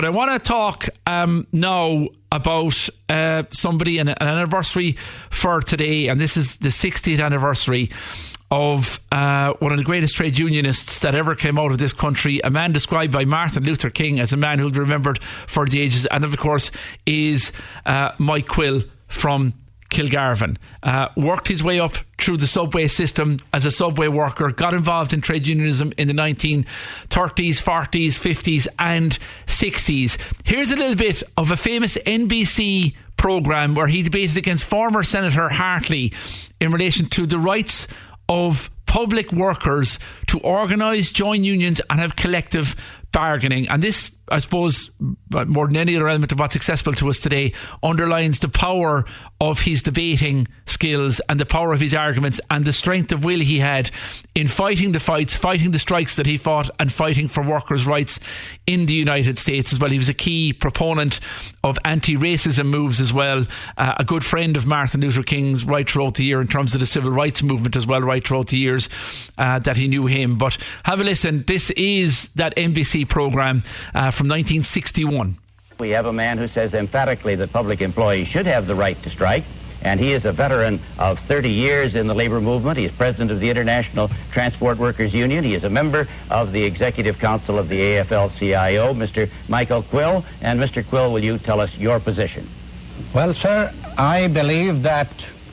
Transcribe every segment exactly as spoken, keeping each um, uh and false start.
But I want to talk um, now about uh, somebody and an anniversary for today, and this is the sixtieth anniversary of uh, one of the greatest trade unionists that ever came out of this country, a man described by Martin Luther King as a man who'll be remembered for the ages, and of course is uh, Mike Quill from Kilgarvan. Uh, worked his way up through the subway system as a subway worker, got involved in trade unionism in the nineteen thirties, forties, fifties and sixties. Here's a little bit of a famous N B C programme where he debated against former Senator Hartley in relation to the rights of public workers to organise, join unions and have collective bargaining. And this, I suppose, more than any other element of what's accessible to us today, underlines the power of his debating skills and the power of his arguments and the strength of will he had in fighting the fights, fighting the strikes that he fought and fighting for workers' rights in the United States as well. He was a key proponent of anti-racism moves as well, uh, a good friend of Martin Luther King's right throughout the year in terms of the civil rights movement as well, right throughout the years uh, that he knew him. But have a listen. This is that N B C programme uh, from nineteen sixty-one. We have a man who says emphatically that public employees should have the right to strike, and he is a veteran of thirty years in the labor movement. He is president of the International Transport Workers Union. He is a member of the Executive Council of the A F L C I O, Mister Michael Quill. And Mister Quill, will you tell us your position? Well, sir, I believe that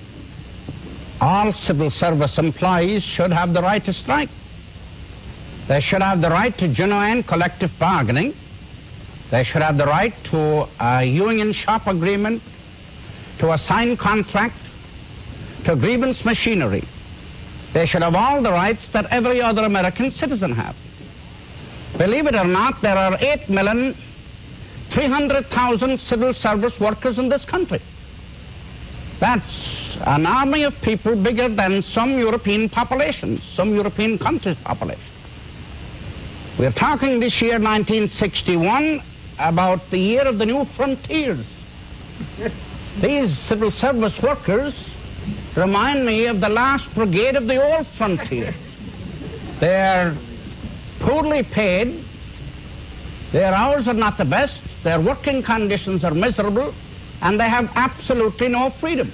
all civil service employees should have the right to strike. They should have the right to genuine collective bargaining. They should have the right to a union shop agreement, to a signed contract, to grievance machinery. They should have all the rights that every other American citizen has. Believe it or not, there are eight million three hundred thousand civil service workers in this country. That's an army of people bigger than some European populations, some European countries' population. We're talking this year, nineteen sixty-one, about the year of the new frontiers. These civil service workers remind me of the last brigade of the old frontier. They're poorly paid, their hours are not the best, their working conditions are miserable, and they have absolutely no freedom.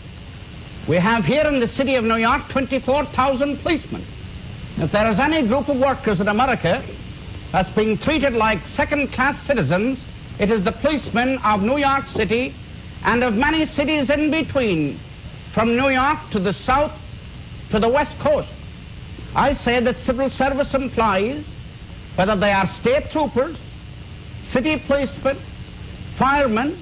We have here in the city of New York twenty-four thousand policemen. If there is any group of workers in America that's being treated like second-class citizens, it is the policemen of New York City and of many cities in between, from New York to the south to the west coast. I say that civil service employees, whether they are state troopers, city policemen, firemen,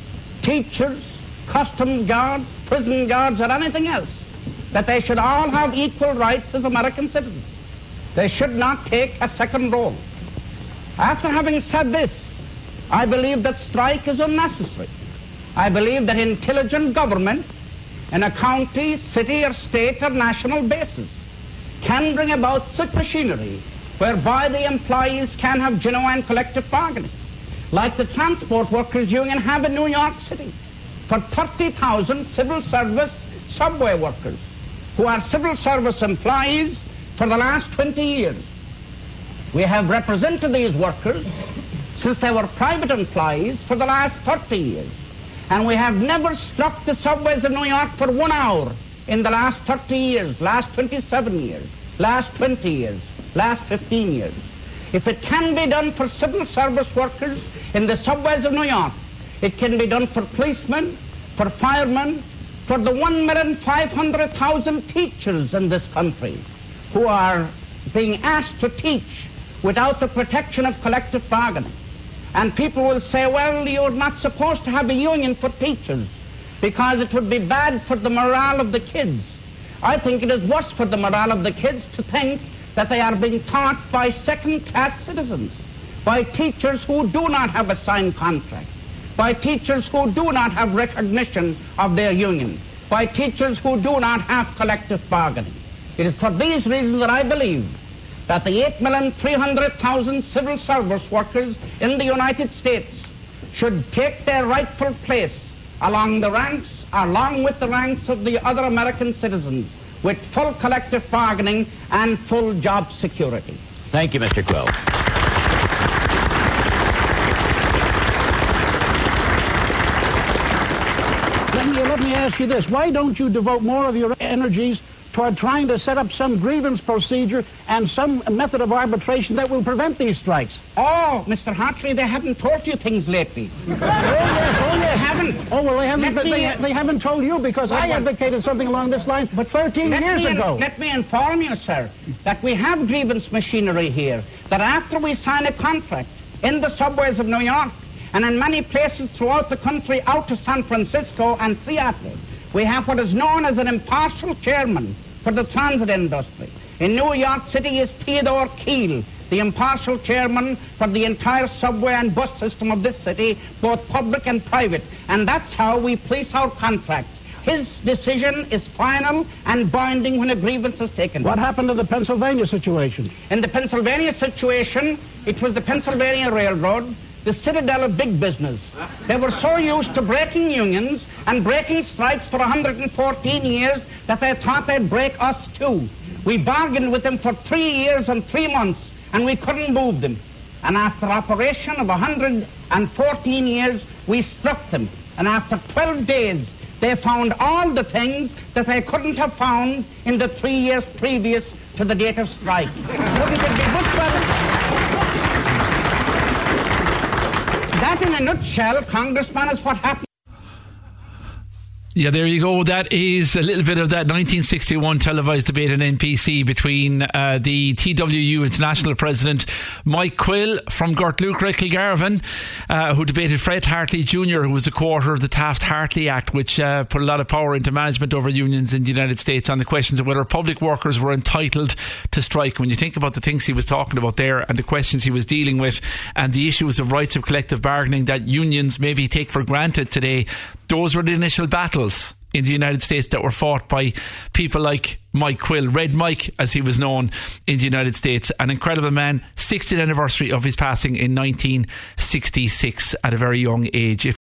teachers, customs guards, prison guards, or anything else, that they should all have equal rights as American citizens. They should not take a second role. After having said this, I believe that strike is unnecessary. I believe that intelligent government in a county, city, or state or national basis can bring about such machinery whereby the employees can have genuine collective bargaining, like the Transport Workers Union have in New York City, for thirty thousand civil service subway workers who are civil service employees for the last twenty years. We have represented these workers since they were private employees for the last thirty years. And we have never struck the subways of New York for one hour in the last thirty years, last twenty-seven years, last twenty years, last fifteen years. If it can be done for civil service workers in the subways of New York, it can be done for policemen, for firemen, for the one million five hundred thousand teachers in this country who are being asked to teach without the protection of collective bargaining. And people will say, well, you're not supposed to have a union for teachers because it would be bad for the morale of the kids. I think it is worse for the morale of the kids to think that they are being taught by second-class citizens, by teachers who do not have a signed contract, by teachers who do not have recognition of their union, by teachers who do not have collective bargaining. It is for these reasons that I believe that the eight million three hundred thousand civil service workers in the United States should take their rightful place along the ranks, along with the ranks of the other American citizens, with full collective bargaining and full job security. Thank you, Mister Quill. me ask you this. Why don't you devote more of your energies toward trying to set up some grievance procedure and some method of arbitration that will prevent these strikes? Oh, Mister Hartley, they haven't told you things lately. oh, yes, oh, yes. They haven't. Oh, well, they haven't, they, me, they haven't told you because well, I advocated something along this line but thirteen years ago. Let me inform you, sir, that we have grievance machinery here, that after we sign a contract in the subways of New York and in many places throughout the country out to San Francisco and Seattle, we have what is known as an impartial chairman for the transit industry. In New York City is Theodore Keel, the impartial chairman for the entire subway and bus system of this city, both public and private. And that's how we police our contracts. His decision is final and binding when a grievance is taken. What happened to the Pennsylvania situation? In the Pennsylvania situation, it was the Pennsylvania Railroad, the citadel of big business. They were so used to breaking unions and breaking strikes for one hundred fourteen years that they thought they'd break us too. We bargained with them for three years and three months, and we couldn't move them. And after operation of one hundred fourteen years, we struck them. And after twelve days, they found all the things that they couldn't have found in the three years previous to the date of strike. Wouldn't it be good for That, in a nutshell, Congressman, is what happened. Yeah, there you go. That is a little bit of that nineteen sixty-one televised debate on N B C between uh, the T W U International President Mike Quill from Gortlucra, Kilgarvan, uh, who debated Fred Hartley Junior, who was a co-author of the Taft-Hartley Act, which uh, put a lot of power into management over unions in the United States on the questions of whether public workers were entitled to strike. When you think about the things he was talking about there and the questions he was dealing with and the issues of rights of collective bargaining that unions maybe take for granted today, those were the initial battles in the United States that were fought by people like Mike Quill, Red Mike as he was known in the United States. An incredible man, sixtieth anniversary of his passing in nineteen sixty-six at a very young age. If